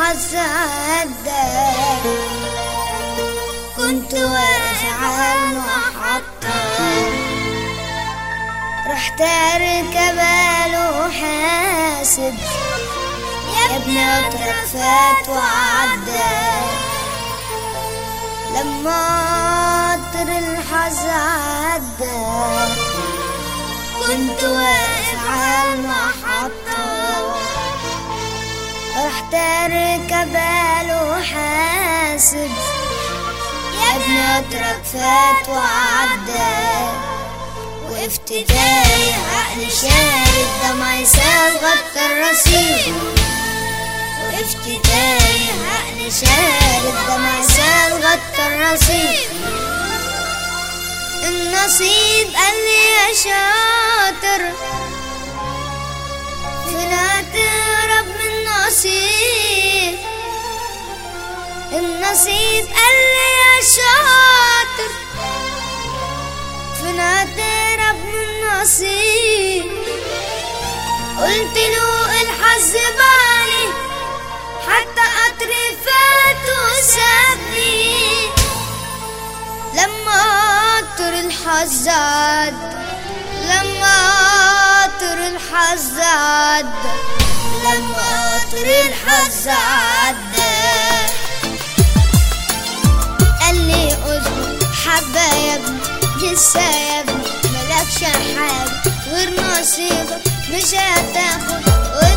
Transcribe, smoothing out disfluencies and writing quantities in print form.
الحظ عدى، كنت واقف على المحطة، رحت اركب وحاسب، يا ابني قطرك فات وعدى. لما قطر الحظ عدى، كنت واقف على المحطة، رحت اركب وحاسب، يا ابني قطرك فات وعدى. وقفت تايه عقلي شارد، دمعي سال غطى الرصيف. وقفت تايه عقلي شارد، دمعي سال غطى الرصيف. النصيب قال لي يا شاطر، فين تهرب من نصيب. النصيب قال لي يا شاطر، فين تهرب من نصيب. قلت له الحظ بالي، حتى قطري فات وسابني. لما قطر الحظ عدى، لما قطر الحظ عدى، لما قطر الحظ عدى. قال لي اصبر حبة يا ابني، لسه يا ابني ملكش حاجة غير نصيبك، مش هتاخد